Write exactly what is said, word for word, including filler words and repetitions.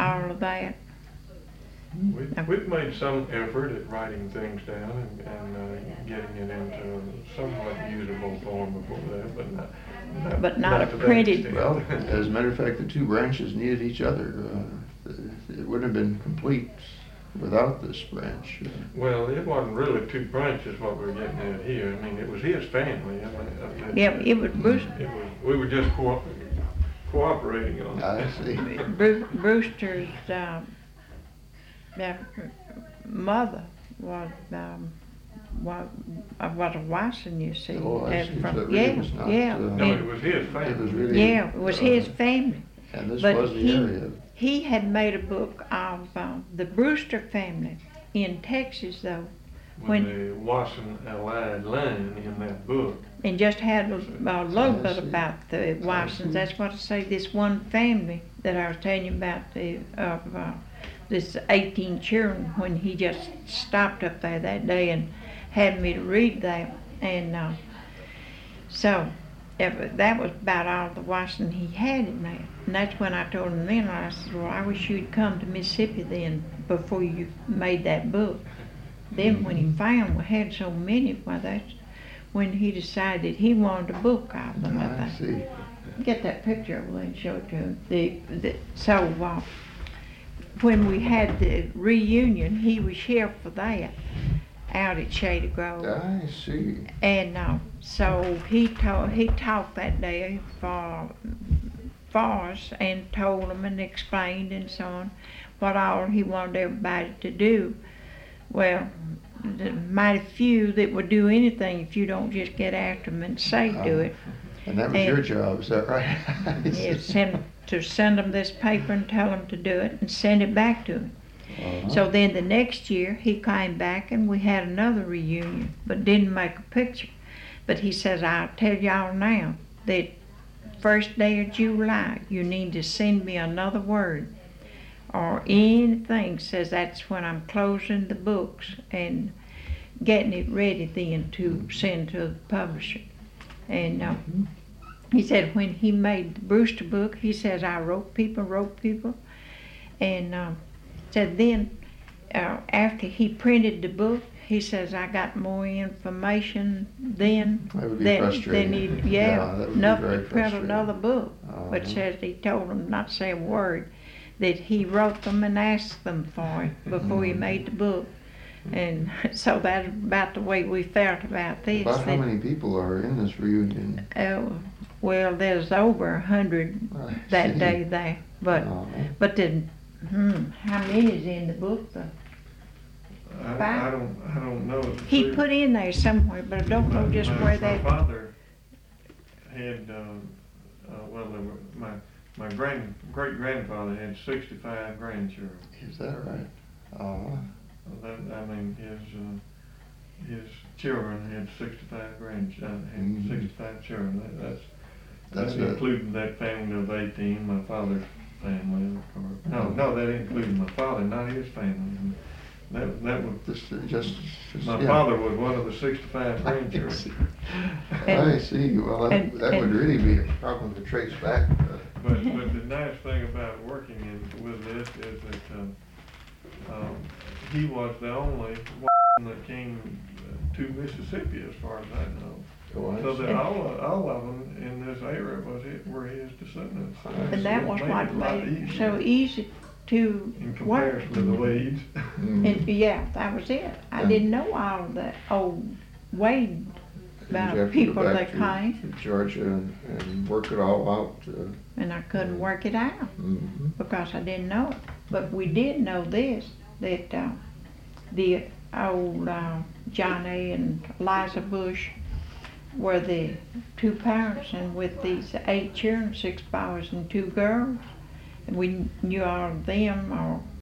all of that. We, we've made some effort at writing things down and, and uh, getting it into a somewhat usable form before that, but not, not, But not a to that printed- extent. Well, as a matter of fact, the two branches needed each other. Uh, It wouldn't have been complete without this branch. Uh, Well, it wasn't really two branches what we're getting at here. I mean, it was his family. I mean, I mean, Yeah, it was Bruce, It was, we were just co- cooperating on it. I see. Bru- Brewster's, um, their mother was, um, was, uh, was a Watson, you see. Oh, I uh, see. from- So it really yeah, was not, yeah, uh, No, it and- was his family. It was really. Yeah, it was uh, his family. And this But was the he- area. He had made a book of um, the Brewster family in Texas, though, With when the Watson Allied line in that book. and just had a, a little I bit see. about the Watsons. That's what I say. This one family that I was telling you about, the of uh, this eighteen children, when he just stopped up there that day and had me to read that, and uh, so if, that was about all the Watson he had in there. And that's when I told him then. I said, "Well, I wish you'd come to Mississippi then before you made that book." Then when he found we had so many, well, that's when he decided he wanted a book of them. I I think. see. Get that picture over there and show it to him. The, the, so uh, when we had the reunion, he was here for that out at Shady Grove. I see. And uh, so he told he talked that day for for us and told them and explained and so on what all he wanted everybody to do. Well, the mighty few that would do anything if you don't just get after them and say do it. And that was And- your job, is that right? I see. Yeah, send to send them this paper and tell them to do it and send it back to him. Uh-huh. So then the next year he came back and we had another reunion, but didn't make a picture. But he says, "I'll tell y'all now that first day of July you need to send me another word or anything says that's when I'm closing the books and getting it ready then to send to the publisher." And uh, he said when he made the Brewster book, he says, "I wrote people, wrote people." And um, said then, uh, after he printed the book, he says, "I got more information then That would be than, frustrating. than he, Yeah, yeah, that would be enough very to print frustrating. another book." But Uh-huh. says he told him not to say a word, that he wrote them and asked them for it before he Mhm. made the book. And so that's about the way we felt about this. About how that- many people are in this reunion? Oh, well, there's over a hundred I that see. day there, but, Uh-huh. but the, hmm, how many's in the book though? I, Five? I don't, I don't know. the He truth. put in there somewhere, but I don't know just My- where that, My father had, um, uh, well, there were, my, my grand, great-grandfather had sixty-five grandchildren. Is that right? Uh-huh. That, I mean, his, uh, his children had sixty-five grand, uh, had Mhm. sixty-five children. That, that's, That's that a- included that family of eighteen, my father's family, of course. No, no, that included my father, not his family. And That, that was, Just, just, just, my yeah. father was one of the sixty-five grandchildren. I see. Well, that, And- that would and- really be a problem to trace back. uh, But, but the nice thing about working in, with this is that, um, um, he was the only one that came uh, to Mississippi, as far as I know. Oh, I So see. that all, of- all of them in this area was it, were his descendants. So and that was it what a lot made it easier so easy to in work. comparison to the Weeds. Mhm. And, yeah, that was it. I Yeah. didn't know all of the old Wade You'd have about to people go that back came, to Georgia and, and work it all out. Uh, and I couldn't work it out. mhm. Because I didn't know it. But we did know this, that uh, the old uh, John A. and Eliza Bush were the two parents, and with these eight children, six boys and two girls, and we knew all of them, or